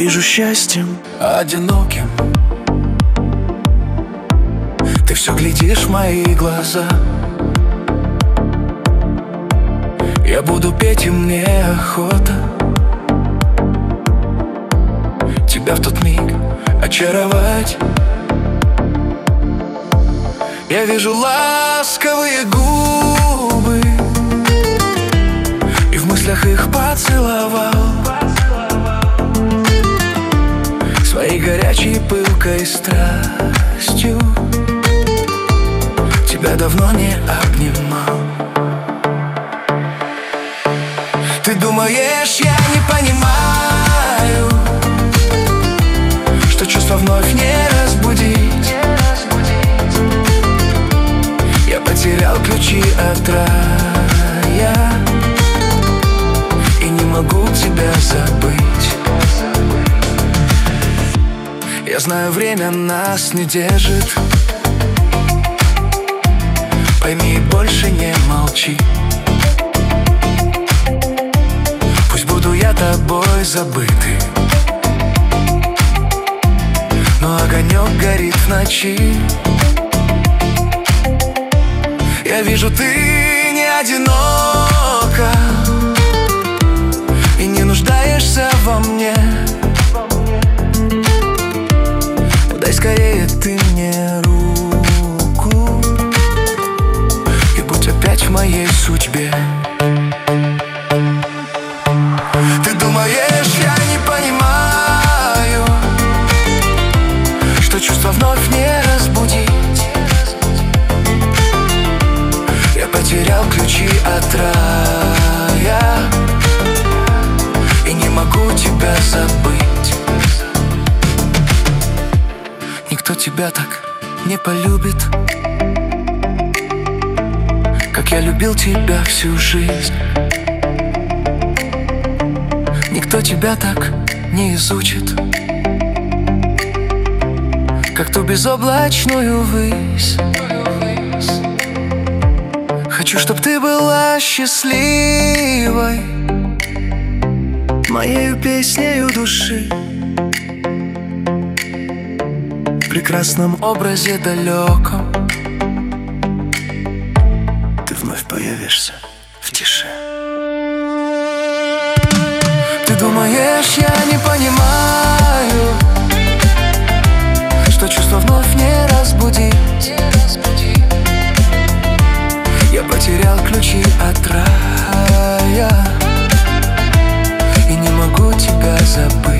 вижу счастьем одиноким. Ты все глядишь в мои глаза. Я буду петь, и мне охота тебя в тот миг очаровать. Я вижу ласковые губы, и в мыслях их поцеловал. Своей горячей пылкой страстью тебя давно не обнимал. Ты думаешь, я не понимаю, что чувства вновь не разбудить? Я потерял ключи от рая и не могу тебя забыть. Я знаю, время нас не держит. Пойми, больше не молчи. Пусть буду я тобой забытый, но огонек горит в ночи. Я вижу, ты не одинока и не нуждаешься во мне. Дай скорее ты мне руку и будь опять в моей судьбе. Ты думаешь, я не понимаю, что чувства вновь не разбудить? Я потерял ключи от рая и не могу тебя забыть. Никто тебя так не полюбит, как я любил тебя всю жизнь. Никто тебя так не изучит, как ту безоблачную высь. Хочу, чтоб ты была счастливой, моею песнею души, в прекрасном образе далеком ты вновь появишься в тиши. Ты думаешь, я не понимаю, что чувства вновь не разбудить? Я потерял ключи от рая и не могу тебя забыть.